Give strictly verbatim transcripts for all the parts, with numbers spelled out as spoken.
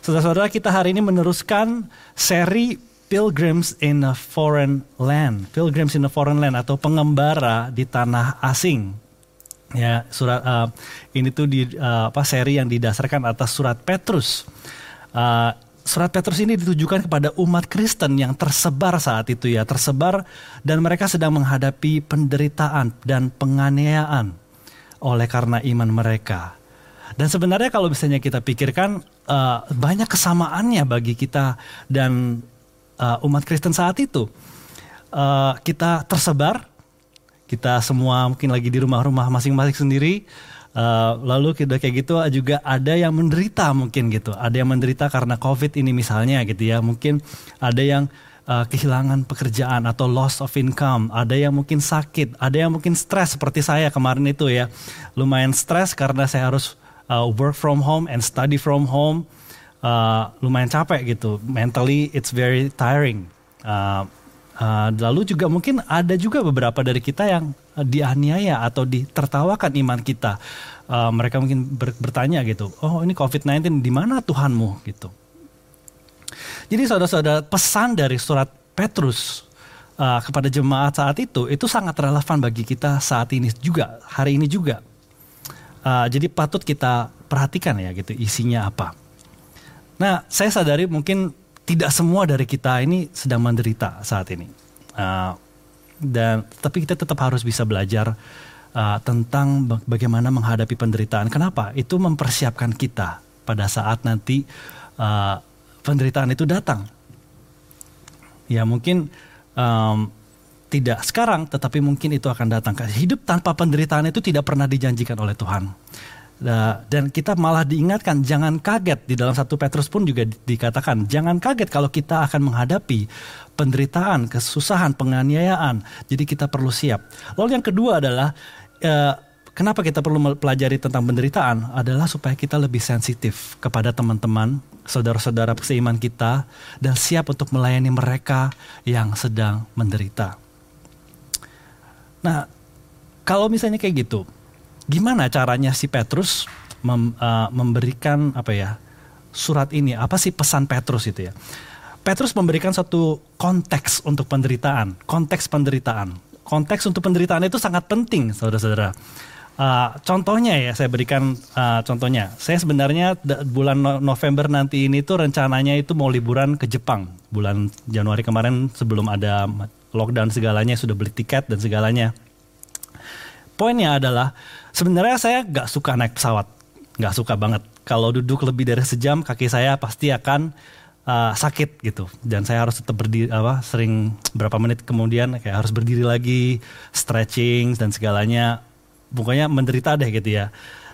Saudara-saudara, kita hari ini meneruskan seri Pilgrims in a Foreign Land. Pilgrims in a Foreign Land atau pengembara di tanah asing. Ya, surat uh, ini tuh di uh, apa seri yang didasarkan atas surat Petrus. Uh, surat Petrus ini ditujukan kepada umat Kristen yang tersebar saat itu ya, tersebar dan mereka sedang menghadapi penderitaan dan penganiayaan oleh karena iman mereka. Dan sebenarnya kalau misalnya kita pikirkan uh, banyak kesamaannya bagi kita dan uh, umat Kristen saat itu. Uh, kita tersebar, kita semua mungkin lagi di rumah-rumah masing-masing sendiri. Uh, lalu kita kayak gitu juga ada yang menderita mungkin gitu. Ada yang menderita karena COVID ini misalnya gitu ya. Mungkin ada yang uh, kehilangan pekerjaan atau loss of income. Ada yang mungkin sakit, ada yang mungkin stres seperti saya kemarin itu ya. Lumayan stres karena saya harus Uh, work from home and study from home, uh, lumayan capek gitu. Mentally it's very tiring. Uh, uh, lalu juga mungkin ada juga beberapa dari kita yang uh, dianiaya atau ditertawakan iman kita. Uh, mereka mungkin ber- bertanya gitu, oh ini covid sembilan belas di mana Tuhanmu gitu. Jadi saudara-saudara, pesan dari surat Petrus uh, kepada jemaat saat itu itu sangat relevan bagi kita saat ini juga, hari ini juga. Uh, jadi patut kita perhatikan ya gitu isinya apa. Nah, saya sadari mungkin tidak semua dari kita ini sedang menderita saat ini. Uh, dan tapi kita tetap harus bisa belajar uh, tentang bagaimana menghadapi penderitaan. Kenapa? Itu mempersiapkan kita pada saat nanti uh, penderitaan itu datang. Ya mungkin um, tidak sekarang, tetapi mungkin itu akan datang. Hidup tanpa penderitaan itu tidak pernah dijanjikan oleh Tuhan. Dan kita malah diingatkan, jangan kaget. Di dalam satu Petrus pun juga dikatakan, jangan kaget kalau kita akan menghadapi penderitaan, kesusahan, penganiayaan. Jadi kita perlu siap. Lalu yang kedua adalah, kenapa kita perlu pelajari tentang penderitaan? Adalah supaya kita lebih sensitif kepada teman-teman, saudara-saudara seiman kita, dan siap untuk melayani mereka yang sedang menderita. Nah, kalau misalnya kayak gitu, gimana caranya si Petrus mem, uh, memberikan apa ya surat ini? Apa sih pesan Petrus itu ya? Petrus memberikan satu konteks untuk penderitaan, konteks penderitaan, konteks untuk penderitaan itu sangat penting, saudara-saudara. Uh, contohnya ya, saya berikan uh, contohnya. Saya sebenarnya bulan November nanti ini tuh rencananya itu mau liburan ke Jepang. Bulan Januari kemarin sebelum ada lockdown segalanya sudah beli tiket dan segalanya. Poinnya adalah sebenarnya saya gak suka naik pesawat, gak suka banget. Kalau duduk lebih dari sejam kaki saya pasti akan uh, sakit gitu. Dan saya harus tetap berdiri, apa, sering berapa menit kemudian kayak harus berdiri lagi, stretching dan segalanya. Pokoknya menderita deh gitu ya.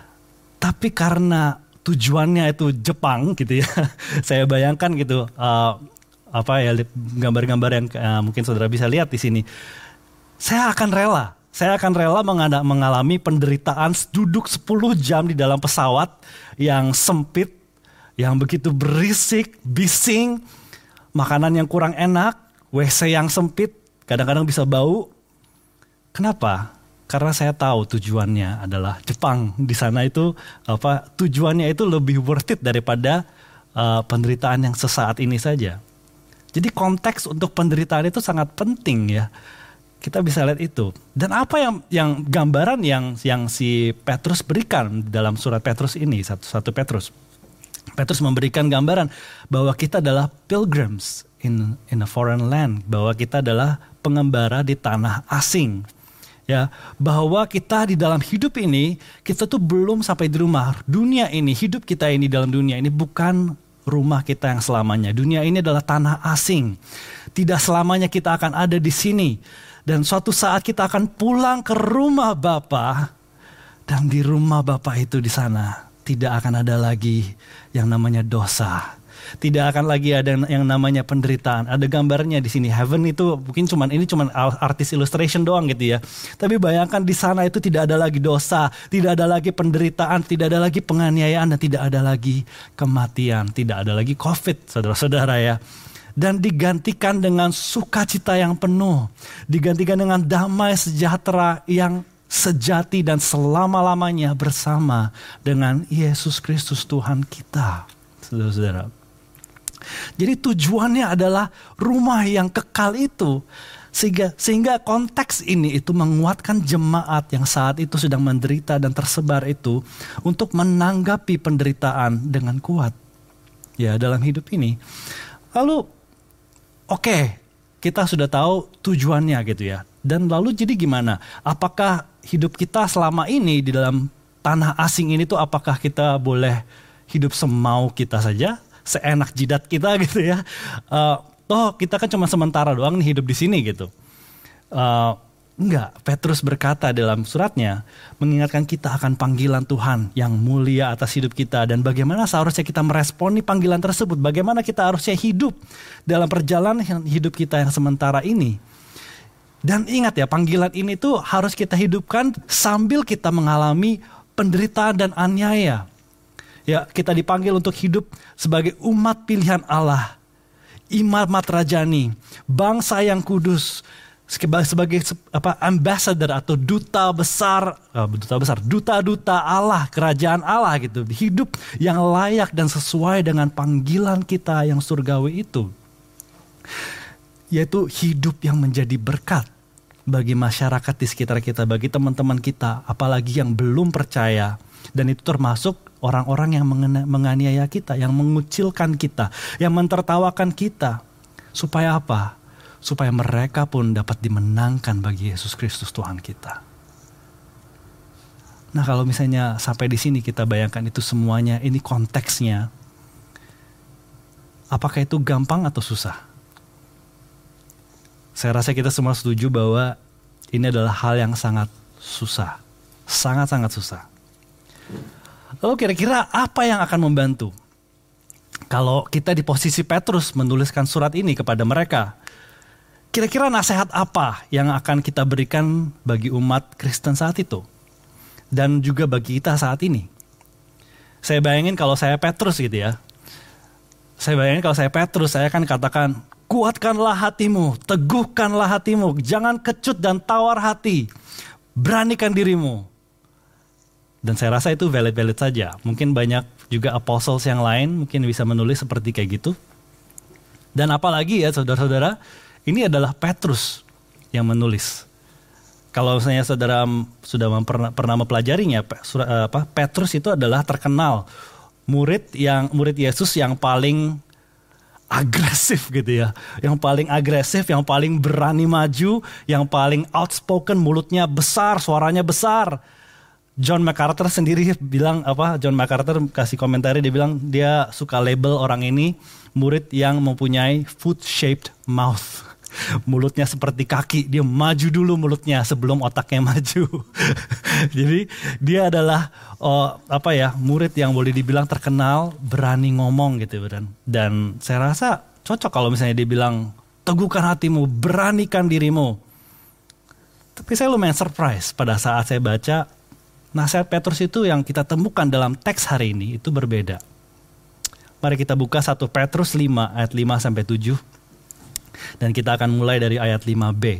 Tapi karena tujuannya itu Jepang gitu ya, saya bayangkan gitu. Uh, apa ya gambar-gambar yang uh, mungkin saudara bisa lihat di sini. Saya akan rela, saya akan rela mengada- mengalami penderitaan duduk sepuluh jam di dalam pesawat yang sempit, yang begitu berisik, bising, makanan yang kurang enak, W C yang sempit, kadang-kadang bisa bau. Kenapa? Karena saya tahu tujuannya adalah Jepang. Di sana itu apa tujuannya itu lebih worth it daripada uh, penderitaan yang sesaat ini saja. Jadi konteks untuk penderitaan itu sangat penting ya. Kita bisa lihat itu. Dan apa yang yang gambaran yang yang si Petrus berikan dalam surat Petrus ini, satu satu Petrus. Petrus memberikan gambaran bahwa kita adalah pilgrims in in a foreign land, bahwa kita adalah pengembara di tanah asing. Ya, bahwa kita di dalam hidup ini, kita tuh belum sampai di rumah. Dunia ini, hidup kita ini dalam dunia ini bukan rumah kita yang selamanya. Dunia ini adalah tanah asing. Tidak selamanya kita akan ada di sini. Dan suatu saat kita akan pulang ke rumah Bapa. Dan di rumah Bapa itu di sana tidak akan ada lagi yang namanya dosa. Tidak akan lagi ada yang namanya penderitaan. Ada gambarnya di sini. Heaven itu mungkin cuman ini cuman artis illustration doang gitu ya. Tapi bayangkan di sana itu tidak ada lagi dosa, tidak ada lagi penderitaan, tidak ada lagi penganiayaan dan tidak ada lagi kematian, tidak ada lagi COVID, saudara-saudara ya. Dan digantikan dengan sukacita yang penuh, digantikan dengan damai sejahtera yang sejati dan selama-lamanya bersama dengan Yesus Kristus Tuhan kita, saudara-saudara. Jadi tujuannya adalah rumah yang kekal itu. Sehingga, sehingga konteks ini itu menguatkan jemaat yang saat itu sedang menderita dan tersebar itu untuk menanggapi penderitaan dengan kuat. Ya, dalam hidup ini. Lalu, oke, okay, kita sudah tahu tujuannya gitu ya. Dan lalu jadi gimana? Apakah hidup kita selama ini di dalam tanah asing ini tuh apakah kita boleh hidup semau kita saja? Seenak jidat kita gitu ya? Uh, Oh kita kan cuma sementara doang nih hidup di sini gitu. Uh, enggak, Petrus berkata dalam suratnya mengingatkan kita akan panggilan Tuhan yang mulia atas hidup kita dan bagaimana seharusnya kita meresponi panggilan tersebut. Bagaimana kita harusnya hidup dalam perjalanan hidup kita yang sementara ini. Dan ingat ya, panggilan ini tuh harus kita hidupkan sambil kita mengalami penderitaan dan aniaya. Ya, kita dipanggil untuk hidup sebagai umat pilihan Allah. Imamat rajani, bangsa yang kudus, sebagai apa ambassador atau duta besar, uh, duta besar, duta-duta Allah, kerajaan Allah gitu, hidup yang layak dan sesuai dengan panggilan kita yang surgawi itu, yaitu hidup yang menjadi berkat bagi masyarakat di sekitar kita, bagi teman-teman kita, apalagi yang belum percaya. Dan itu termasuk orang-orang yang menganiaya kita, yang mengucilkan kita, yang mentertawakan kita. Supaya apa? Supaya mereka pun dapat dimenangkan bagi Yesus Kristus Tuhan kita. Nah, kalau misalnya sampai di sini kita bayangkan itu semuanya, ini konteksnya. Apakah itu gampang atau susah? Saya rasa kita semua setuju bahwa ini adalah hal yang sangat susah. Sangat-sangat susah. Lalu kira-kira apa yang akan membantu? Kalau kita di posisi Petrus menuliskan surat ini kepada mereka, kira-kira nasihat apa yang akan kita berikan bagi umat Kristen saat itu? Dan juga bagi kita saat ini. Saya bayangin kalau saya Petrus gitu ya. Saya bayangin kalau saya Petrus, saya akan katakan, kuatkanlah hatimu, teguhkanlah hatimu, jangan kecut dan tawar hati, beranikan dirimu. Dan saya rasa itu valid-valid saja. Mungkin banyak juga apostles yang lain mungkin bisa menulis seperti kayak gitu. Dan apalagi ya saudara-saudara, ini adalah Petrus yang menulis. Kalau misalnya saudara sudah pernah, pernah mempelajarinya, apa, Petrus itu adalah terkenal murid yang murid Yesus yang paling agresif gitu ya. Yang paling agresif, yang paling berani maju, yang paling outspoken, mulutnya besar, suaranya besar. John MacArthur sendiri bilang apa? John MacArthur kasih komentar, dia bilang dia suka label orang ini murid yang mempunyai foot-shaped mouth. Mulutnya seperti kaki, dia maju dulu mulutnya sebelum otaknya maju. Jadi dia adalah oh, apa ya murid yang boleh dibilang terkenal, berani ngomong gitu dan dan saya rasa cocok kalau misalnya dia bilang teguhkan hatimu, beranikan dirimu. Tapi saya lumayan surprise pada saat saya baca. Nasihat Petrus itu yang kita temukan dalam teks hari ini itu berbeda. Mari kita buka satu Petrus lima ayat lima sampai tujuh. Dan kita akan mulai dari ayat lima b.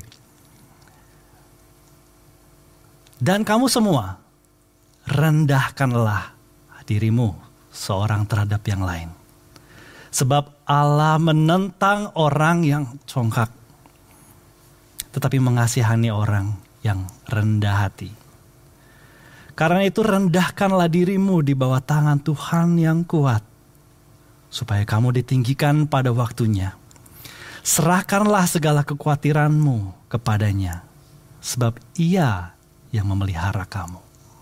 Dan kamu semua, rendahkanlah dirimu seorang terhadap yang lain. Sebab Allah menentang orang yang congkak, tetapi mengasihani orang yang rendah hati. Karena itu rendahkanlah dirimu di bawah tangan Tuhan yang kuat, supaya kamu ditinggikan pada waktunya. Serahkanlah segala kekhawatiranmu kepadanya, sebab Ia yang memelihara kamu.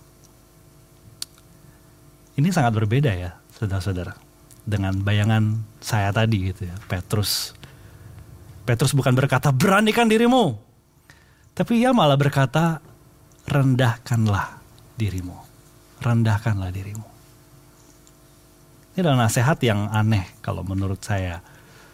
Ini sangat berbeda ya, saudara-saudara, dengan bayangan saya tadi gitu ya. Petrus, Petrus bukan berkata beranikan dirimu, tapi ia malah berkata rendahkanlah dirimu, rendahkanlah dirimu. Ini adalah nasihat yang aneh kalau menurut saya.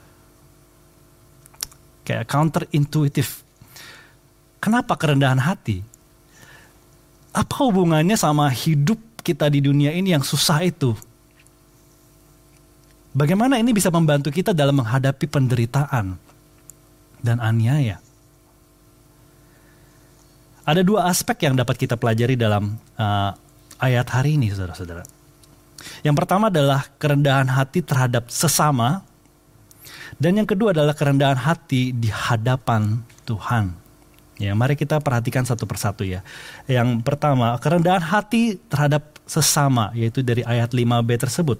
Kayak counterintuitif. Kenapa kerendahan hati? Apa hubungannya sama hidup kita di dunia ini yang susah itu? Bagaimana ini bisa membantu kita dalam menghadapi penderitaan dan aniaya? Ada dua aspek yang dapat kita pelajari dalam uh, ayat hari ini, saudara-saudara. Yang pertama adalah kerendahan hati terhadap sesama, Dan yang kedua adalah kerendahan hati di hadapan Tuhan. Ya, mari kita perhatikan satu persatu ya. Yang pertama, kerendahan hati terhadap sesama, yaitu dari ayat lima b tersebut.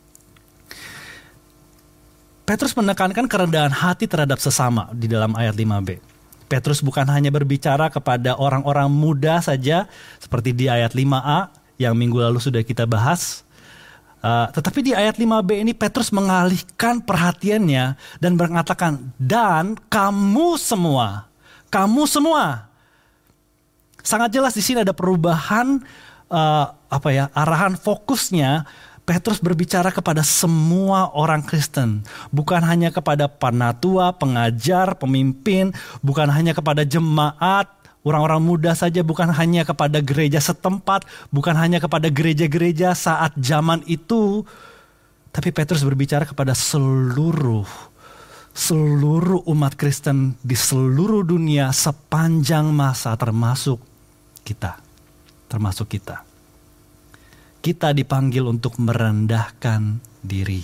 Petrus menekankan kerendahan hati terhadap sesama di dalam ayat lima b. Petrus bukan hanya berbicara kepada orang-orang muda saja, seperti di ayat lima a yang minggu lalu sudah kita bahas. Uh, tetapi di ayat lima b ini Petrus mengalihkan perhatiannya dan mengatakan, dan kamu semua, kamu semua. Sangat jelas di sini ada perubahan uh, apa ya, arahan fokusnya. Petrus berbicara kepada semua orang Kristen, bukan hanya kepada penatua, pengajar, pemimpin, bukan hanya kepada jemaat, orang-orang muda saja, bukan hanya kepada gereja setempat, bukan hanya kepada gereja-gereja saat zaman itu, tapi Petrus berbicara kepada seluruh seluruh umat Kristen di seluruh dunia sepanjang masa, termasuk kita, termasuk kita. Kita dipanggil untuk merendahkan diri.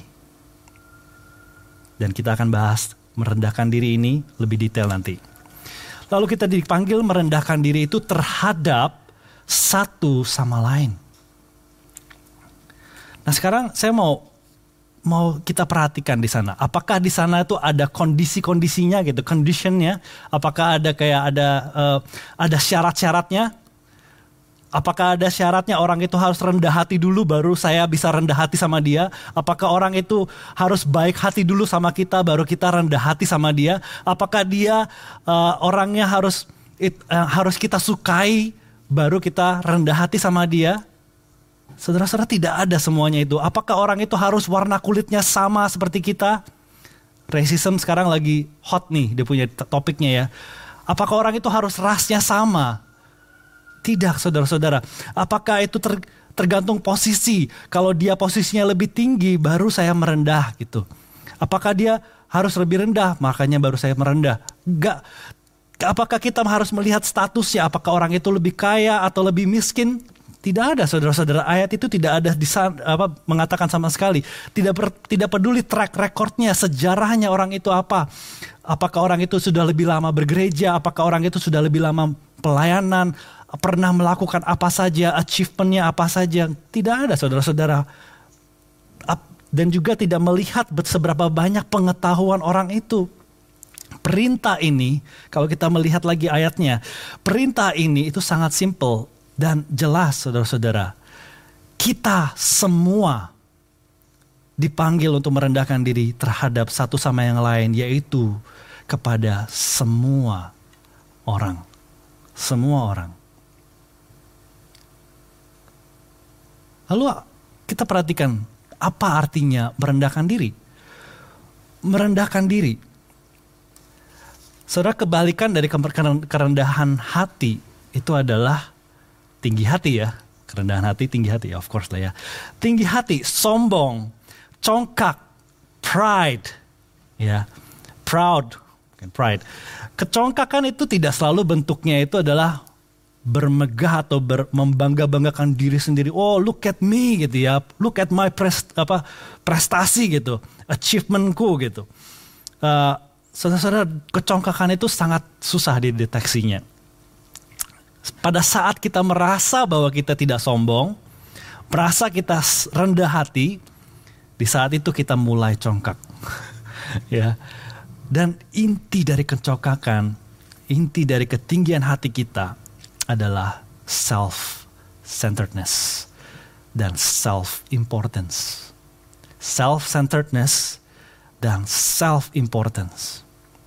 Dan kita akan bahas merendahkan diri ini lebih detail nanti. Lalu kita dipanggil merendahkan diri itu terhadap satu sama lain. Nah sekarang saya mau mau kita perhatikan di sana. Apakah di sana itu ada kondisi-kondisinya gitu, conditionnya? Apakah ada kayak ada uh, ada syarat-syaratnya? Apakah ada syaratnya orang itu harus rendah hati dulu baru saya bisa rendah hati sama dia? Apakah orang itu harus baik hati dulu sama kita baru kita rendah hati sama dia? Apakah dia uh, orangnya harus it, uh, harus kita sukai baru kita rendah hati sama dia? Saudara-saudara, tidak ada semuanya itu. Apakah orang itu harus warna kulitnya sama seperti kita? Racism sekarang lagi hot nih, dia punya topiknya ya. Apakah orang itu harus rasnya sama? Tidak, saudara-saudara. Apakah itu ter, tergantung posisi? Kalau dia posisinya lebih tinggi, baru saya merendah gitu. Apakah dia harus lebih rendah, makanya baru saya merendah? Enggak. Apakah kita harus melihat statusnya? Apakah orang itu lebih kaya atau lebih miskin? Tidak ada, saudara-saudara. Ayat itu tidak ada di, apa, mengatakan sama sekali. Tidak per, tidak peduli track recordnya, sejarahnya orang itu apa. Apakah orang itu sudah lebih lama bergereja? Apakah orang itu sudah lebih lama pelayanan? Pernah melakukan apa saja, achievementnya apa saja. Tidak ada, saudara-saudara. Dan juga tidak melihat seberapa banyak pengetahuan orang itu. Perintah ini, kalau kita melihat lagi ayatnya, perintah ini itu sangat simple dan jelas, saudara-saudara. Kita semua dipanggil untuk merendahkan diri terhadap satu sama yang lain, yaitu kepada semua orang. Semua orang. Lalu kita perhatikan apa artinya merendahkan diri. Merendahkan diri. Saudara, kebalikan dari kerendahan hati itu adalah tinggi hati ya. Kerendahan hati, tinggi hati, of course lah ya. Tinggi hati, sombong, congkak, pride, ya, proud, bukan pride. Kecongkakan itu tidak selalu bentuknya itu adalah bermegah atau ber, membangga-banggakan diri sendiri. Oh, look at me gitu ya. Look at my prest, apa, prestasi gitu. Achievementku gitu. Uh, saudara-saudara, kecongkakan itu sangat susah dideteksinya. Pada saat kita merasa bahwa kita tidak sombong, merasa kita rendah hati, di saat itu kita mulai congkak. Ya. Dan inti dari kecongkakan, inti dari ketinggian hati kita adalah self-centeredness dan self-importance. Self-centeredness dan self-importance.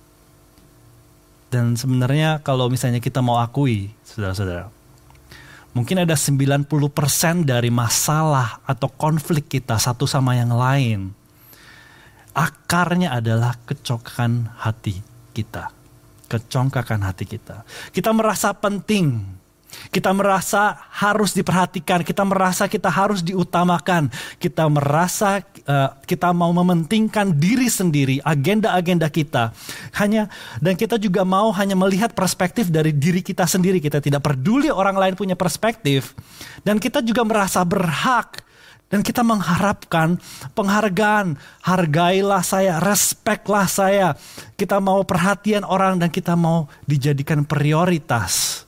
Dan sebenarnya kalau misalnya kita mau akui, saudara-saudara, mungkin ada sembilan puluh persen dari masalah atau konflik kita satu sama yang lain, akarnya adalah kecongkakan hati kita. Kecongkakan hati kita. Kita merasa penting. Kita merasa harus diperhatikan. Kita merasa kita harus diutamakan. Kita merasa uh, kita mau mementingkan diri sendiri, agenda-agenda kita. Hanya dan kita juga mau hanya melihat perspektif dari diri kita sendiri. Kita tidak peduli orang lain punya perspektif. Dan kita juga merasa berhak Dan kita mengharapkan penghargaan, hargailah saya, respectlah saya. Kita mau perhatian orang dan kita mau dijadikan prioritas.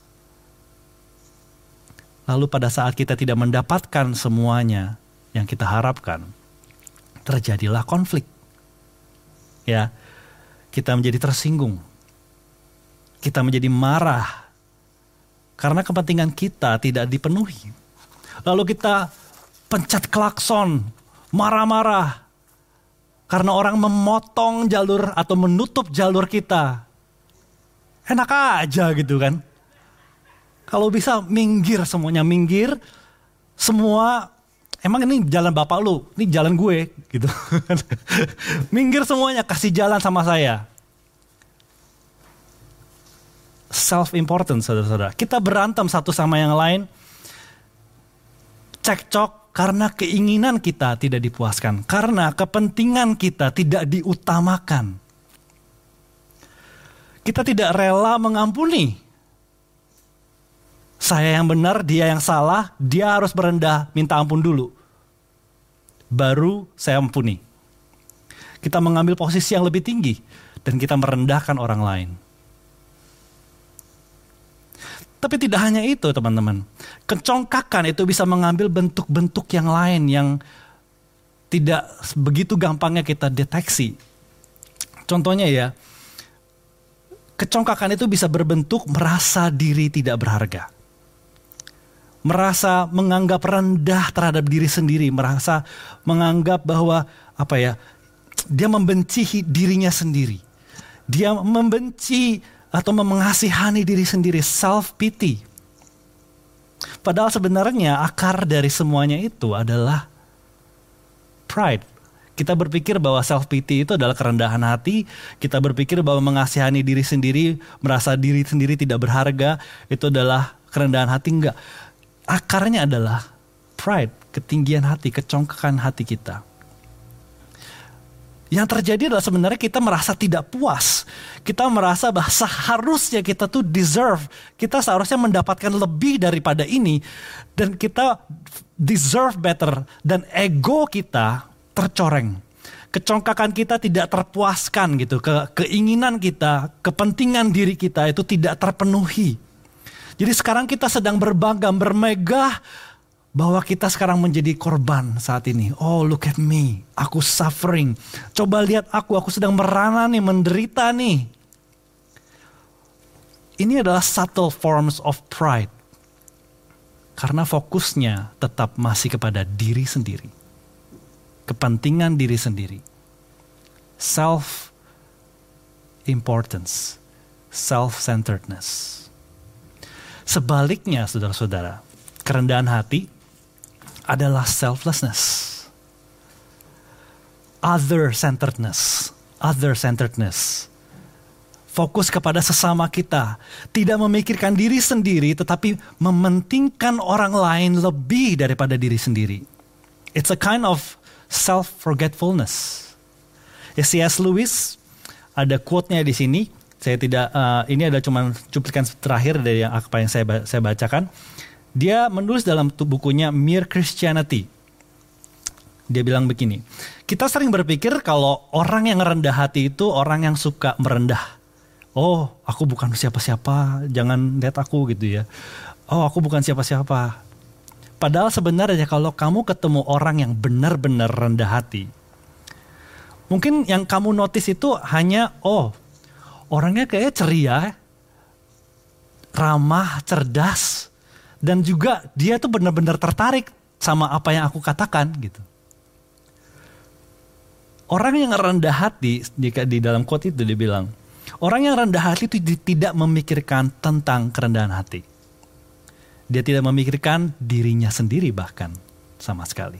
Lalu pada saat kita tidak mendapatkan semuanya yang kita harapkan, terjadilah konflik. Ya, kita menjadi tersinggung. Kita menjadi marah karena kepentingan kita tidak dipenuhi. Lalu kita pencet klakson, marah-marah karena orang memotong jalur atau menutup jalur kita. Enak aja gitu kan. Kalau bisa minggir semuanya, minggir. Semua, emang ini jalan bapak lu, ini jalan gue gitu. Minggir semuanya, kasih jalan sama saya. Self-importance saudara-saudara. Kita berantem satu sama yang lain. Cekcok karena keinginan kita tidak dipuaskan. Karena kepentingan kita tidak diutamakan. Kita tidak rela mengampuni. Saya yang benar, dia yang salah, dia harus merendah, minta ampun dulu. Baru saya ampuni. Kita mengambil posisi yang lebih tinggi dan kita merendahkan orang lain. Tapi tidak hanya itu teman-teman. Kecongkakan itu bisa mengambil bentuk-bentuk yang lain yang tidak begitu gampangnya kita deteksi. Contohnya ya, kecongkakan itu bisa berbentuk merasa diri tidak berharga. Merasa menganggap rendah terhadap diri sendiri, merasa menganggap bahwa apa ya, dia membenci dirinya sendiri. Dia membenci atau mengasihani diri sendiri, self pity. Padahal sebenarnya akar dari semuanya itu adalah pride. Kita berpikir bahwa self pity itu adalah kerendahan hati. Kita berpikir bahwa mengasihani diri sendiri, merasa diri sendiri tidak berharga, itu adalah kerendahan hati. Enggak. Akarnya adalah pride, ketinggian hati, kecongkakan hati kita. Yang terjadi adalah sebenarnya kita merasa tidak puas. Kita merasa bahwa seharusnya kita tuh deserve. Kita seharusnya mendapatkan lebih daripada ini. Dan kita deserve better. Dan ego kita tercoreng. Kecongkakan kita tidak terpuaskan gitu. Ke, keinginan kita, kepentingan diri kita itu tidak terpenuhi. Jadi sekarang kita sedang berbangga, bermegah bahwa kita sekarang menjadi korban saat ini. Oh, look at me, aku suffering. Coba lihat aku, aku sedang merana nih, menderita nih. Ini adalah subtle forms of pride. Karena fokusnya tetap masih kepada diri sendiri. Kepentingan diri sendiri. Self-importance, self-centeredness. Sebaliknya saudara-saudara, kerendahan hati adalah selflessness. Other-centeredness. Other-centeredness. Fokus kepada sesama kita. Tidak memikirkan diri sendiri, tetapi mementingkan orang lain lebih daripada diri sendiri. It's a kind of self-forgetfulness. C S Lewis, ada quote-nya di sini. Saya tidak, uh, ini adalah cuma cuplikan terakhir dari yang apa yang saya saya bacakan. Dia menulis dalam bukunya Mere Christianity. Dia bilang begini, kita sering berpikir kalau orang yang rendah hati itu orang yang suka merendah. Oh, aku bukan siapa-siapa, jangan lihat aku gitu ya. Oh, aku bukan siapa-siapa. Padahal sebenarnya kalau kamu ketemu orang yang benar-benar rendah hati, mungkin yang kamu notice itu hanya, oh, orangnya kayaknya ceria, ramah, cerdas, dan juga dia tuh benar-benar tertarik sama apa yang aku katakan gitu. Orang yang rendah hati, jika di dalam quote itu dia bilang, orang yang rendah hati itu tidak memikirkan tentang kerendahan hati. Dia tidak memikirkan dirinya sendiri bahkan sama sekali.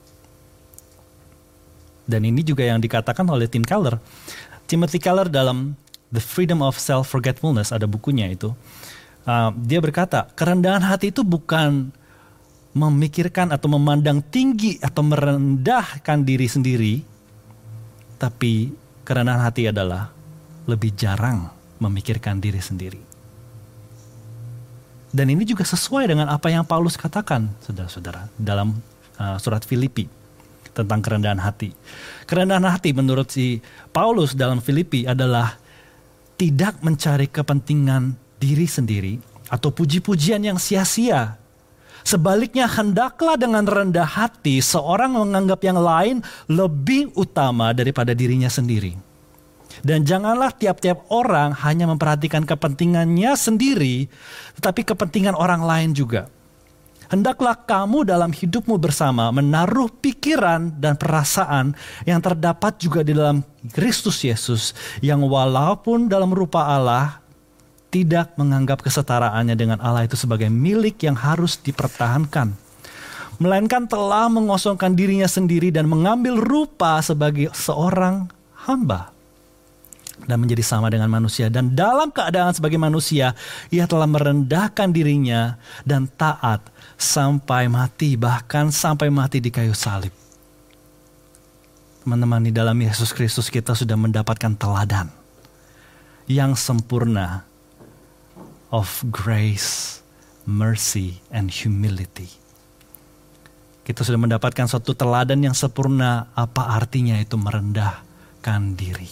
Dan ini juga yang dikatakan oleh Tim Keller. Timothy Keller dalam The Freedom of Self-Forgetfulness, ada bukunya itu. Uh, dia berkata, kerendahan hati itu bukan memikirkan atau memandang tinggi atau merendahkan diri sendiri, tapi kerendahan hati adalah lebih jarang memikirkan diri sendiri. Dan ini juga sesuai dengan apa yang Paulus katakan, saudara-saudara, dalam uh, surat Filipi tentang kerendahan hati. Kerendahan hati menurut si Paulus dalam Filipi adalah tidak mencari kepentingan diri sendiri atau puji-pujian yang sia-sia. Sebaliknya, hendaklah dengan rendah hati seorang menganggap yang lain lebih utama daripada dirinya sendiri. Dan janganlah tiap-tiap orang hanya memperhatikan kepentingannya sendiri, tetapi kepentingan orang lain juga. Hendaklah kamu dalam hidupmu bersama menaruh pikiran dan perasaan yang terdapat juga di dalam Kristus Yesus, yang walaupun dalam rupa Allah, tidak menganggap kesetaraannya dengan Allah itu sebagai milik yang harus dipertahankan, melainkan telah mengosongkan dirinya sendiri dan mengambil rupa sebagai seorang hamba dan menjadi sama dengan manusia. Dan dalam keadaan sebagai manusia, ia telah merendahkan dirinya dan taat sampai mati, bahkan sampai mati di kayu salib. Teman-teman, di dalam Yesus Kristus kita sudah mendapatkan teladan yang sempurna of grace, mercy, and humility. Kita sudah mendapatkan suatu teladan yang sempurna apa artinya itu merendahkan diri.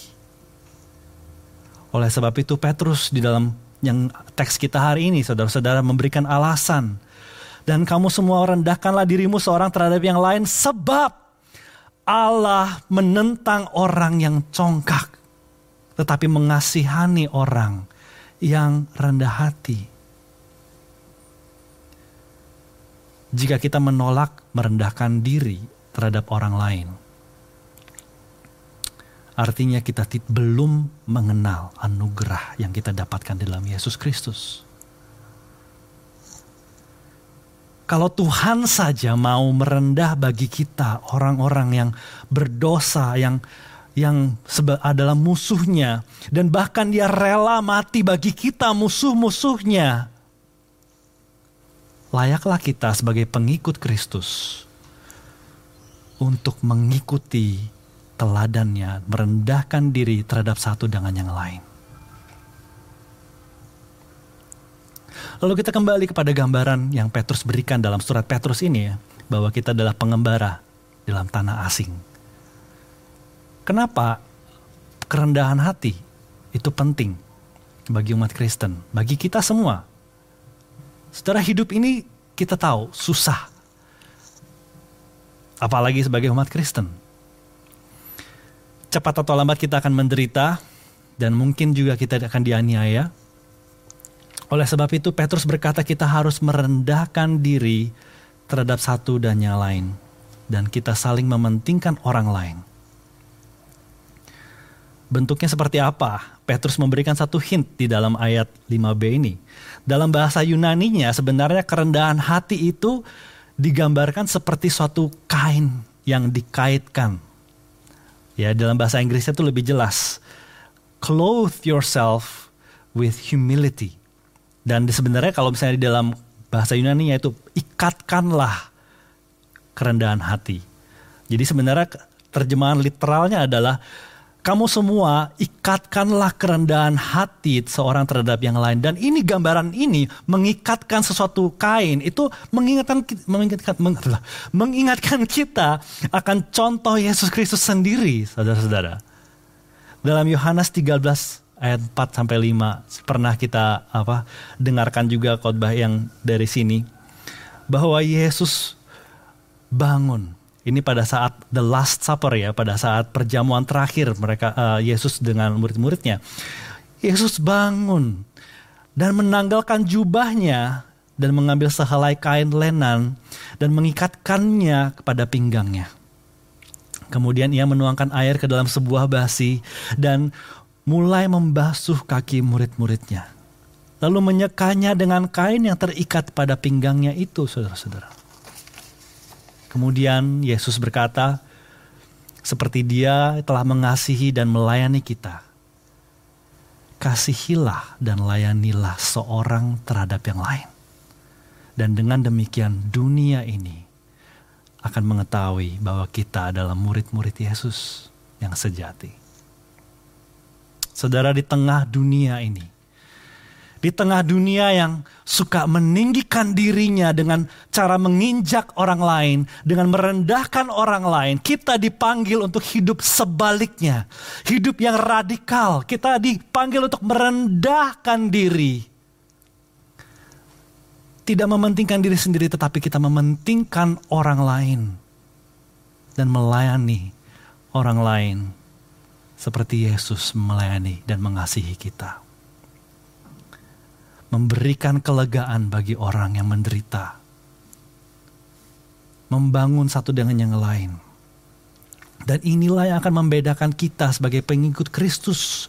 Oleh sebab itu Petrus di dalam yang teks kita hari ini, saudara-saudara, memberikan alasan. Dan kamu semua rendahkanlah dirimu seorang terhadap yang lain, sebab Allah menentang orang yang congkak, tetapi mengasihani orang yang rendah hati. Jika kita menolak merendahkan diri terhadap orang lain, artinya kita t- belum mengenal anugerah yang kita dapatkan dalam Yesus Kristus. Kalau Tuhan saja mau merendah bagi kita, orang-orang yang berdosa, yang yang seba- adalah musuhnya, dan bahkan dia rela mati bagi kita musuh-musuhnya, layaklah kita sebagai pengikut Kristus untuk mengikuti teladannya, merendahkan diri terhadap satu dengan yang lain. Lalu kita kembali kepada gambaran yang Petrus berikan dalam surat Petrus ini, ya, bahwa kita adalah pengembara dalam tanah asing. Kenapa kerendahan hati itu penting bagi umat Kristen, bagi kita semua? Setelah hidup ini kita tahu susah, apalagi sebagai umat Kristen. Cepat atau lambat kita akan menderita dan mungkin juga kita akan dianiaya. Oleh sebab itu Petrus berkata kita harus merendahkan diri terhadap satu dan yang lain, dan kita saling mementingkan orang lain. Bentuknya seperti apa? Petrus memberikan satu hint di dalam ayat lima b ini. Dalam bahasa Yunaninya sebenarnya kerendahan hati itu digambarkan seperti suatu kain yang dikaitkan. Ya, dalam bahasa Inggrisnya itu lebih jelas. Clothe yourself with humility. Dan sebenarnya kalau misalnya di dalam bahasa Yunaninya itu ikatkanlah kerendahan hati. Jadi sebenarnya terjemahan literalnya adalah kamu semua ikatkanlah kerendahan hati seorang terhadap yang lain. Dan ini gambaran ini mengikatkan sesuatu kain. Itu mengingatkan, mengingatkan, mengingatkan kita akan contoh Yesus Kristus sendiri, saudara-saudara. Dalam Yohanes tiga belas ayat empat sampai lima pernah kita apa dengarkan juga khotbah yang dari sini. Bahwa Yesus bangun. Ini pada saat the last supper, ya, pada saat perjamuan terakhir mereka uh, Yesus dengan murid-muridnya. Yesus bangun dan menanggalkan jubahnya dan mengambil sehelai kain lenan dan mengikatkannya kepada pinggangnya. Kemudian ia menuangkan air ke dalam sebuah basi dan mulai membasuh kaki murid-muridnya. Lalu menyekanya dengan kain yang terikat pada pinggangnya itu, saudara-saudara. Kemudian Yesus berkata, seperti Dia telah mengasihi dan melayani kita, kasihilah dan layanilah seorang terhadap yang lain. Dan dengan demikian dunia ini akan mengetahui bahwa kita adalah murid-murid Yesus yang sejati. Saudara, di tengah dunia ini, di Di tengah dunia yang suka meninggikan dirinya dengan cara menginjak orang lain, dengan merendahkan orang lain, kita dipanggil untuk hidup sebaliknya. Hidup yang radikal, kita dipanggil untuk merendahkan diri. Tidak mementingkan diri sendiri, tetapi kita mementingkan orang lain. Dan melayani orang lain seperti Yesus melayani dan mengasihi kita. Memberikan kelegaan bagi orang yang menderita. Membangun satu dengan yang lain. Dan inilah yang akan membedakan kita sebagai pengikut Kristus.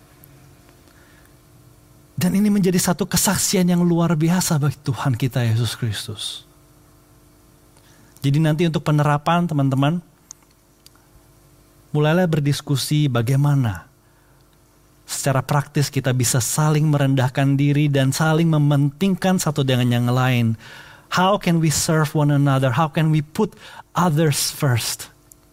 Dan ini menjadi satu kesaksian yang luar biasa bagi Tuhan kita Yesus Kristus. Jadi nanti untuk penerapan teman-teman, mulailah berdiskusi bagaimana secara praktis kita bisa saling merendahkan diri dan saling mementingkan satu dengan yang lain. How can we serve one another? How can we put others first?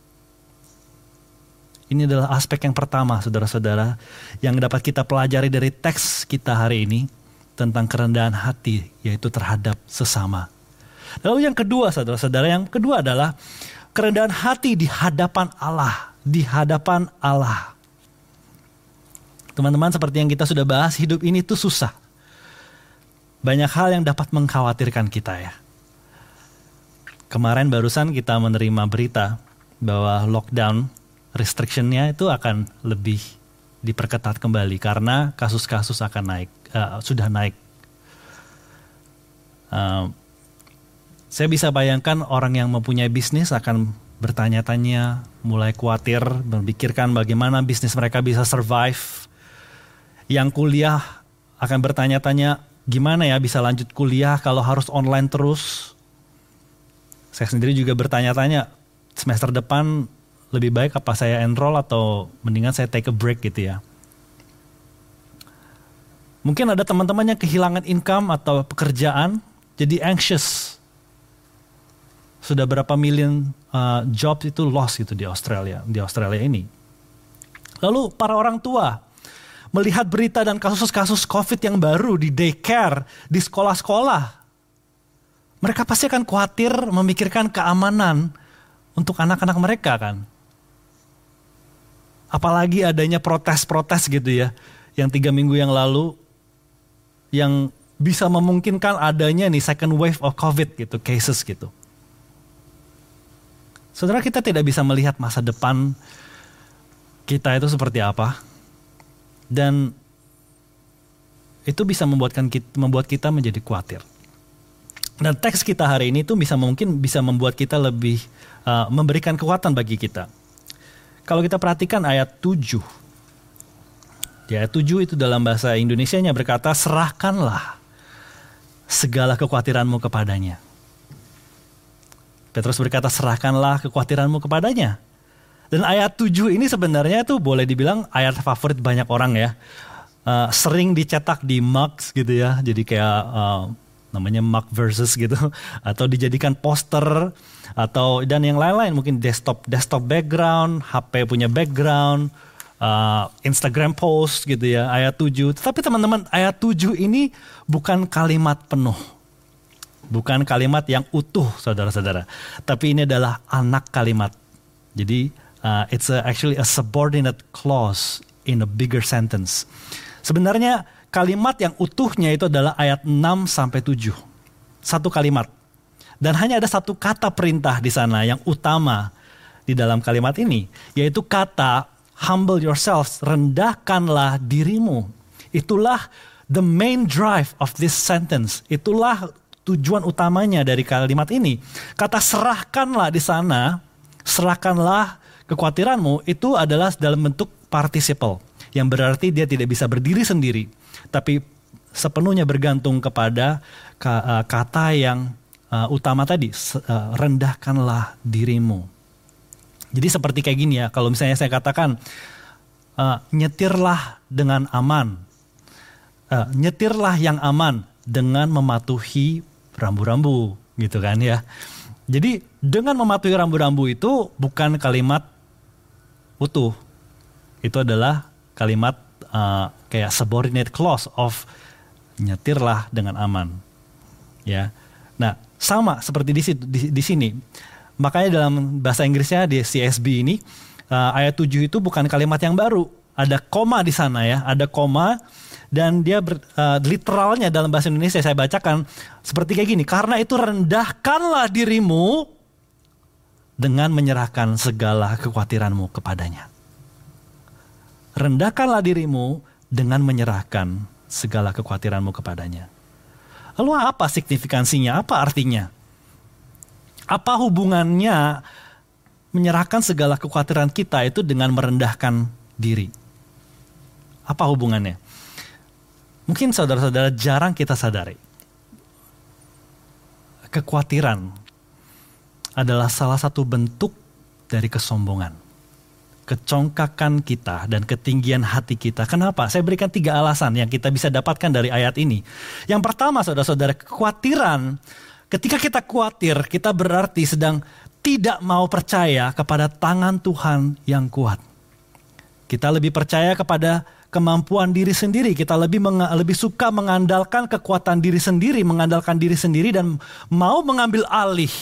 Ini adalah aspek yang pertama, saudara-saudara, yang dapat kita pelajari dari teks kita hari ini tentang kerendahan hati, yaitu terhadap sesama. Lalu yang kedua, saudara-saudara, yang kedua adalah kerendahan hati di hadapan Allah, di hadapan Allah. Teman-teman, seperti yang kita sudah bahas, hidup ini tuh susah. Banyak hal yang dapat mengkhawatirkan kita ya. Kemarin barusan kita menerima berita bahwa lockdown, restriction-nya itu akan lebih diperketat kembali karena kasus-kasus akan naik, uh, sudah naik. Uh, saya bisa bayangkan orang yang mempunyai bisnis akan bertanya-tanya, mulai khawatir, memikirkan bagaimana bisnis mereka bisa survive. Yang kuliah akan bertanya-tanya, gimana ya bisa lanjut kuliah kalau harus online terus. Saya sendiri juga bertanya-tanya, semester depan lebih baik apa saya enroll atau mendingan saya take a break gitu ya. Mungkin ada teman-teman yang kehilangan income atau pekerjaan, jadi anxious. Sudah berapa million uh, jobs itu lost gitu di Australia, di Australia ini. Lalu para orang tua melihat berita dan kasus-kasus COVID yang baru di daycare, di sekolah-sekolah. Mereka pasti akan khawatir memikirkan keamanan untuk anak-anak mereka kan. Apalagi adanya protes-protes gitu ya, yang tiga minggu yang lalu, yang bisa memungkinkan adanya nih second wave of COVID gitu, cases gitu. Saudara, kita tidak bisa melihat masa depan kita itu seperti apa. Dan itu bisa membuatkan kita, membuat kita menjadi khawatir. Dan teks kita hari ini tuh bisa mungkin bisa membuat kita lebih uh, memberikan kekuatan bagi kita. Kalau kita perhatikan ayat tujuh. Di ayat tujuh itu dalam bahasa Indonesianya berkata, serahkanlah segala kekhawatiranmu kepadanya. Petrus berkata, serahkanlah kekhawatiranmu kepadanya. Dan ayat tujuh ini sebenarnya tuh boleh dibilang ayat favorit banyak orang ya. Uh, sering dicetak di mugs gitu ya. Jadi kayak uh, namanya mug verses gitu. Atau dijadikan poster. Atau dan yang lain-lain. Mungkin desktop desktop background. H P punya background. Uh, Instagram post gitu ya. Ayat tujuh. Tapi teman-teman, ayat tujuh ini bukan kalimat penuh. Bukan kalimat yang utuh, saudara-saudara. Tapi ini adalah anak kalimat. Jadi uh, it's a, actually a subordinate clause in a bigger sentence. Sebenarnya kalimat yang utuhnya itu adalah ayat enam sampai tujuh. Satu kalimat. Dan hanya ada satu kata perintah di sana yang utama di dalam kalimat ini. Yaitu kata humble yourselves, rendahkanlah dirimu. Itulah the main drive of this sentence. Itulah tujuan utamanya dari kalimat ini. Kata serahkanlah di sana, serahkanlah kekhawatiranmu, itu adalah dalam bentuk participle. Yang berarti dia tidak bisa berdiri sendiri. Tapi sepenuhnya bergantung kepada kata yang utama tadi, rendahkanlah dirimu. Jadi seperti kayak gini ya, kalau misalnya saya katakan, nyetirlah dengan aman. Nyetirlah yang aman dengan mematuhi rambu-rambu gitu kan ya. Jadi dengan mematuhi rambu-rambu itu bukan kalimat utuh. Itu adalah kalimat uh, kayak subordinate clause of nyetirlah dengan aman. Ya. Nah, sama seperti di, di, di sini. Makanya dalam bahasa Inggrisnya di C S B ini uh, ayat tujuh itu bukan kalimat yang baru. Ada koma di sana ya, ada koma dan dia ber, uh, literalnya dalam bahasa Indonesia saya bacakan seperti kayak gini. Karena itu rendahkanlah dirimu dengan menyerahkan segala kekhawatiranmu kepadanya. Rendahkanlah dirimu dengan menyerahkan segala kekhawatiranmu kepadanya. Lalu apa signifikansinya? Apa artinya? Apa hubungannya menyerahkan segala kekhawatiran kita itu dengan merendahkan diri? Apa hubungannya? Mungkin saudara-saudara jarang kita sadari. Kekhawatiran adalah salah satu bentuk dari kesombongan. Kecongkakan kita dan ketinggian hati kita. Kenapa? Saya berikan tiga alasan yang kita bisa dapatkan dari ayat ini. Yang pertama, saudara-saudara, kekhawatiran. Ketika kita khawatir, kita berarti sedang tidak mau percaya kepada tangan Tuhan yang kuat. Kita lebih percaya kepada kemampuan diri sendiri. Kita lebih meng- lebih suka mengandalkan kekuatan diri sendiri, mengandalkan diri sendiri dan mau mengambil alih.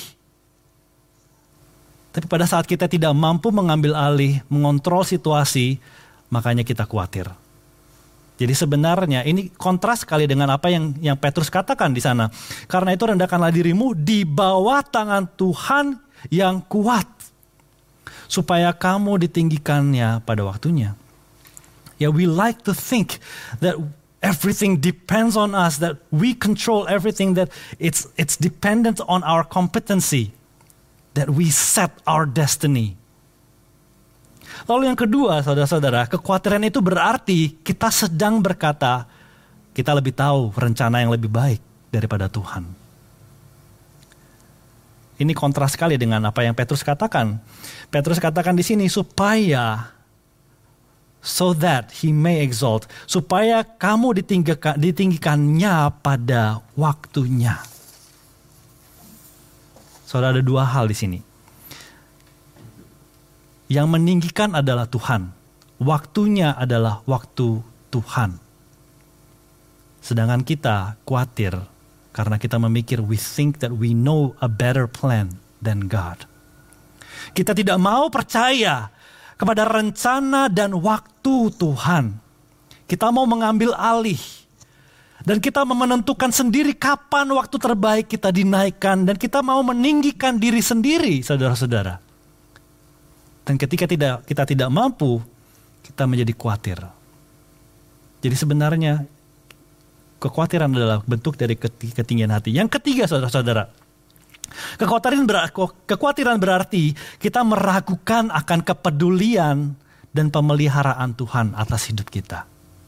Tapi pada saat kita tidak mampu mengambil alih, mengontrol situasi, makanya kita khawatir. Jadi sebenarnya ini kontras sekali dengan apa yang yang Petrus katakan di sana. Karena itu rendahkanlah dirimu di bawah tangan Tuhan yang kuat, supaya kamu ditinggikannya pada waktunya. Ya, we like to think that everything depends on us, that we control everything, that it's it's dependent on our competency. That we set our destiny. Lalu yang kedua, saudara-saudara, kekhawatiran itu berarti kita sedang berkata, kita lebih tahu rencana yang lebih baik daripada Tuhan. Ini kontras sekali dengan apa yang Petrus katakan. Petrus katakan di sini, supaya, so that he may exalt, supaya kamu ditinggikan, ditinggikannya pada waktunya. Saudara, ada dua hal di sini. Yang meninggikan adalah Tuhan. Waktunya adalah waktu Tuhan. Sedangkan kita khawatir karena kita memikir we think that we know a better plan than God. Kita tidak mau percaya kepada rencana dan waktu Tuhan. Kita mau mengambil alih. Dan kita mau menentukan sendiri kapan waktu terbaik kita dinaikkan. Dan kita mau meninggikan diri sendiri, saudara-saudara. Dan ketika tidak kita tidak mampu, kita menjadi khawatir. Jadi sebenarnya kekhawatiran adalah bentuk dari ketinggian hati. Yang ketiga, saudara-saudara, kekhawatiran berarti, kekhawatiran berarti kita meragukan akan kepedulian dan pemeliharaan Tuhan atas hidup kita.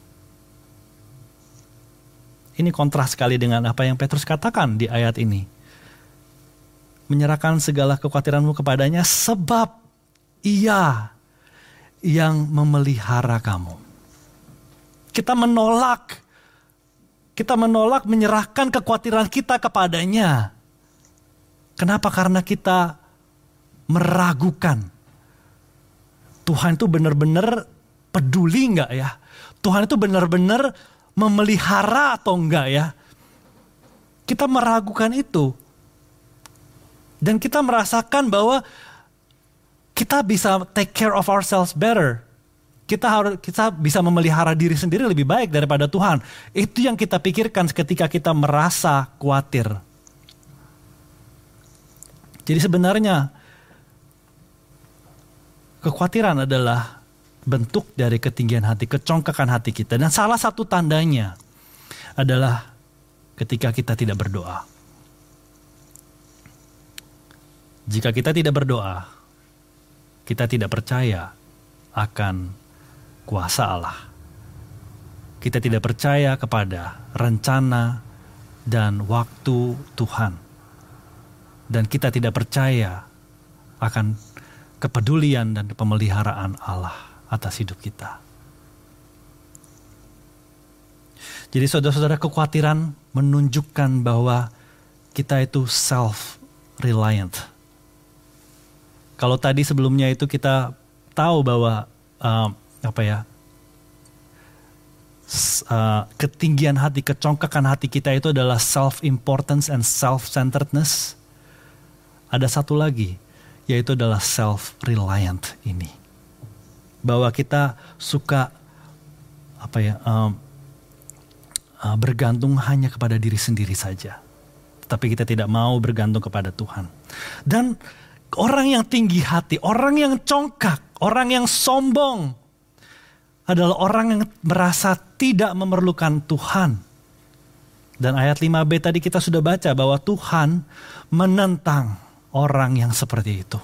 Ini kontras sekali dengan apa yang Petrus katakan di ayat ini. Menyerahkan segala kekhawatiranmu kepadanya sebab Ia yang memelihara kamu. Kita menolak, kita menolak menyerahkan kekhawatiran kita kepadanya. Kenapa? Karena kita meragukan. Tuhan itu benar-benar peduli enggak ya? Tuhan itu benar-benar memelihara atau enggak ya? Kita meragukan itu. Dan kita merasakan bahwa kita bisa take care of ourselves better. Kita harus kita bisa memelihara diri sendiri lebih baik daripada Tuhan. Itu yang kita pikirkan ketika kita merasa khawatir. Jadi sebenarnya kekhawatiran adalah bentuk dari ketinggian hati, kecongkakan hati kita. Dan salah satu tandanya adalah ketika kita tidak berdoa. Jika kita tidak berdoa, kita tidak percaya akan kuasa Allah. Kita tidak percaya kepada rencana dan waktu Tuhan. Dan kita tidak percaya akan kepedulian dan pemeliharaan Allah atas hidup kita. Jadi saudara-saudara, kekhawatiran menunjukkan bahwa kita itu self-reliant. Kalau tadi sebelumnya itu kita tahu bahwa um, apa ya, uh, ketinggian hati, kecongkakan hati kita itu adalah self-importance and self-centeredness. Ada satu lagi, yaitu adalah self-reliant ini. Bahwa kita suka apa ya um, uh, bergantung hanya kepada diri sendiri saja. Tapi kita tidak mau bergantung kepada Tuhan. Dan orang yang tinggi hati, orang yang congkak, orang yang sombong adalah orang yang merasa tidak memerlukan Tuhan. Dan ayat lima b tadi kita sudah baca bahwa Tuhan menentang orang yang seperti itu.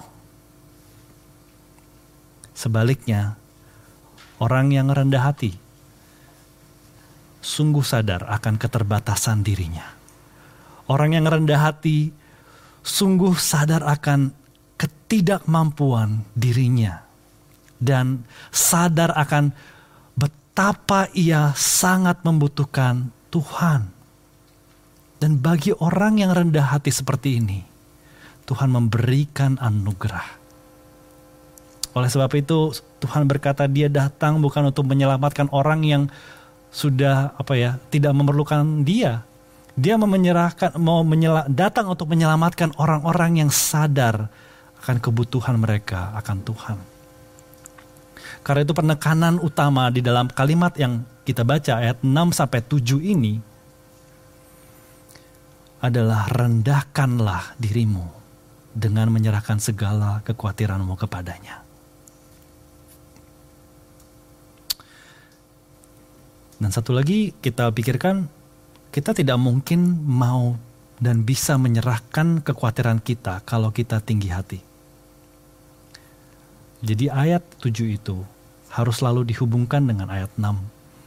Sebaliknya, orang yang rendah hati sungguh sadar akan keterbatasan dirinya. Orang yang rendah hati sungguh sadar akan ketidakmampuan dirinya. Dan sadar akan betapa ia sangat membutuhkan Tuhan. Dan bagi orang yang rendah hati seperti ini, Tuhan memberikan anugerah. Oleh sebab itu Tuhan berkata dia datang bukan untuk menyelamatkan orang yang sudah apa ya tidak memerlukan dia. Dia mau menyerahkan mau menyela, datang untuk menyelamatkan orang-orang yang sadar akan kebutuhan mereka akan Tuhan. Karena itu penekanan utama di dalam kalimat yang kita baca ayat enam sampai tujuh ini adalah rendahkanlah dirimu dengan menyerahkan segala kekhawatiranmu kepadanya. Dan satu lagi kita pikirkan, kita tidak mungkin mau dan bisa menyerahkan kekhawatiran kita kalau kita tinggi hati. Jadi ayat tujuh itu harus selalu dihubungkan dengan ayat enam.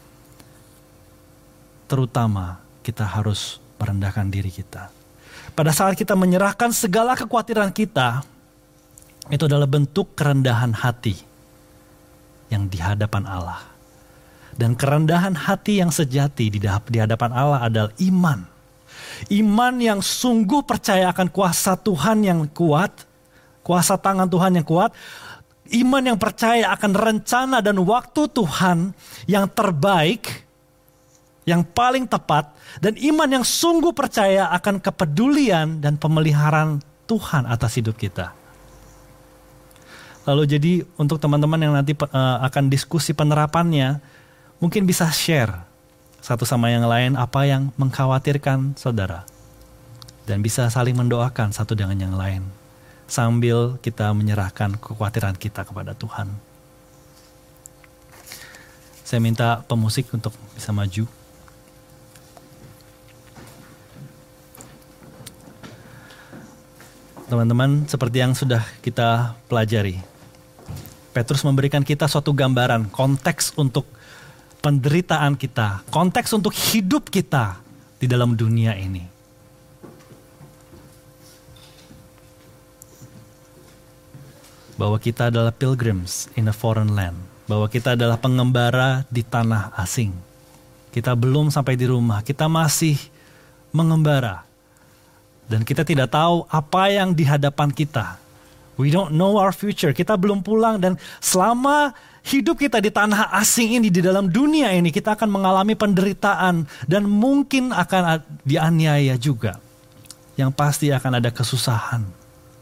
Terutama kita harus merendahkan diri kita. Pada saat kita menyerahkan segala kekhawatiran kita, itu adalah bentuk kerendahan hati yang di hadapan Allah. Dan kerendahan hati yang sejati di hadapan Allah adalah iman. Iman yang sungguh percaya akan kuasa Tuhan yang kuat, kuasa tangan Tuhan yang kuat. Iman yang percaya akan rencana dan waktu Tuhan yang terbaik, yang paling tepat. Dan iman yang sungguh percaya akan kepedulian dan pemeliharaan Tuhan atas hidup kita. Lalu jadi untuk teman-teman yang nanti uh, akan diskusi penerapannya, mungkin bisa share satu sama yang lain apa yang mengkhawatirkan saudara. Dan bisa saling mendoakan satu dengan yang lain. Sambil kita menyerahkan kekhawatiran kita kepada Tuhan. Saya minta pemusik untuk bisa maju. Teman-teman, seperti yang sudah kita pelajari, Petrus memberikan kita suatu gambaran, konteks untuk penderitaan kita, konteks untuk hidup kita di dalam dunia ini. Bahwa kita adalah pilgrims in a foreign land. Bahwa kita adalah pengembara di tanah asing. Kita belum sampai di rumah, kita masih mengembara. Dan kita tidak tahu apa yang di hadapan kita. We don't know our future, kita belum pulang. Dan selama hidup kita di tanah asing ini, di dalam dunia ini, kita akan mengalami penderitaan. Dan mungkin akan dianiaya juga. Yang pasti akan ada kesusahan.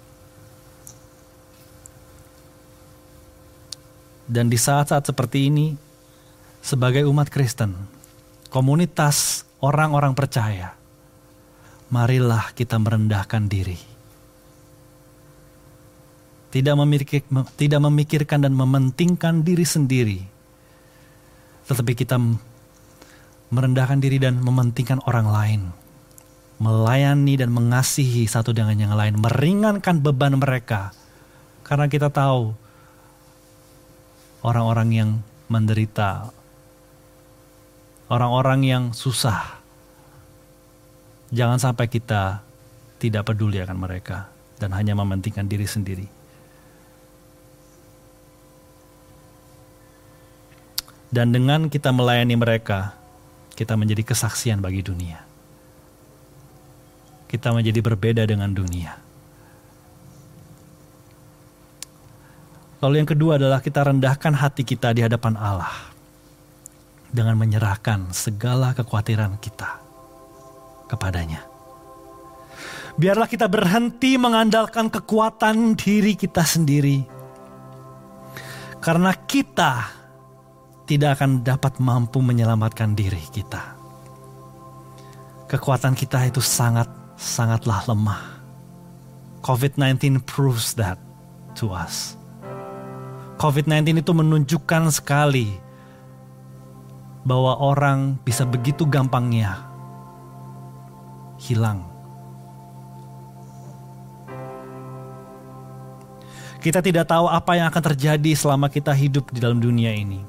Dan di saat-saat seperti ini, sebagai umat Kristen, komunitas orang-orang percaya, marilah kita merendahkan diri. Tidak memikir, tidak memikirkan dan mementingkan diri sendiri, tetapi kita merendahkan diri dan mementingkan orang lain. Melayani dan mengasihi satu dengan yang lain, meringankan beban mereka. Karena kita tahu, orang-orang yang menderita, orang-orang yang susah, jangan sampai kita tidak peduli akan mereka dan hanya mementingkan diri sendiri. Dan dengan kita melayani mereka, kita menjadi kesaksian bagi dunia. Kita menjadi berbeda dengan dunia. Lalu yang kedua adalah kita rendahkan hati kita di hadapan Allah. dengan menyerahkan segala kekhawatiran kita kepadanya. Biarlah kita berhenti mengandalkan kekuatan diri kita sendiri. Karena kita tidak akan dapat mampu menyelamatkan diri kita. Kekuatan kita itu sangat, sangatlah lemah. covid sembilan belas proves that to us. covid sembilan belas itu menunjukkan sekali bahwa orang bisa begitu gampangnya hilang. Kita tidak tahu apa yang akan terjadi selama kita hidup di dalam dunia ini.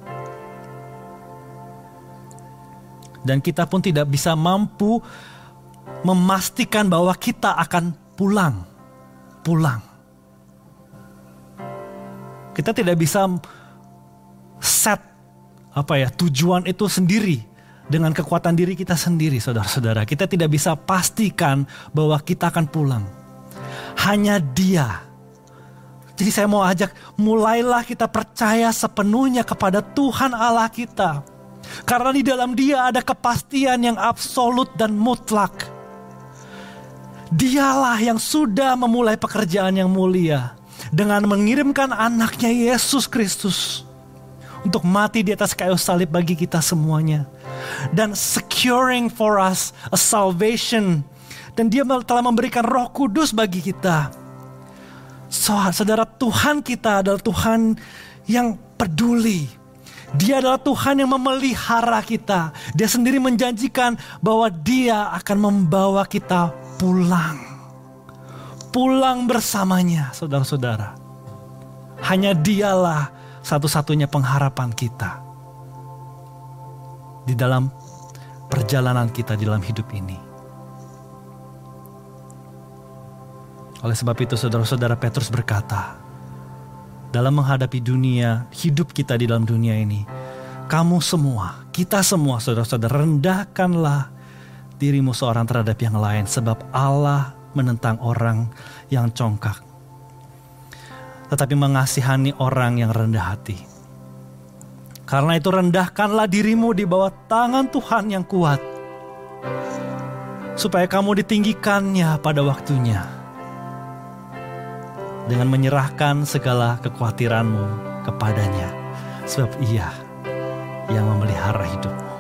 Dan kita pun tidak bisa mampu memastikan bahwa kita akan pulang. Pulang. Kita tidak bisa set apa ya tujuan itu sendiri dengan kekuatan diri kita sendiri, saudara-saudara. Kita tidak bisa pastikan bahwa kita akan pulang. Hanya Dia. Jadi saya mau ajak, mulailah kita percaya sepenuhnya kepada Tuhan Allah kita. Karena di dalam Dia ada kepastian yang absolut dan mutlak. Dialah yang sudah memulai pekerjaan yang mulia dengan mengirimkan anaknya Yesus Kristus untuk mati di atas kayu salib bagi kita semuanya. Dan securing for us a salvation. Dan Dia telah memberikan Roh Kudus bagi kita. So, saudara, Tuhan kita adalah Tuhan yang peduli. Dia adalah Tuhan yang memelihara kita. Dia sendiri menjanjikan bahwa Dia akan membawa kita pulang. Pulang bersamanya, saudara-saudara. Hanya Dialah satu-satunya pengharapan kita di dalam perjalanan kita di dalam hidup ini. Oleh sebab itu saudara-saudara, Petrus berkata, dalam menghadapi dunia, hidup kita di dalam dunia ini, kamu semua, kita semua saudara-saudara, rendahkanlah dirimu seorang terhadap yang lain, sebab Allah menentang orang yang congkak, tetapi mengasihani orang yang rendah hati. Karena itu rendahkanlah dirimu di bawah tangan Tuhan yang kuat, supaya kamu ditinggikannya pada waktunya, dengan menyerahkan segala kekhawatiranmu kepadanya, sebab Ia yang memelihara hidupmu.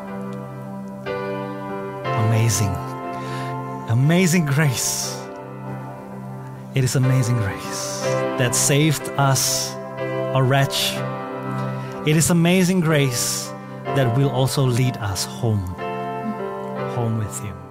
Amazing, amazing grace. It is amazing grace that saved us, a wretch. It is amazing grace that will also lead us home, home with Him.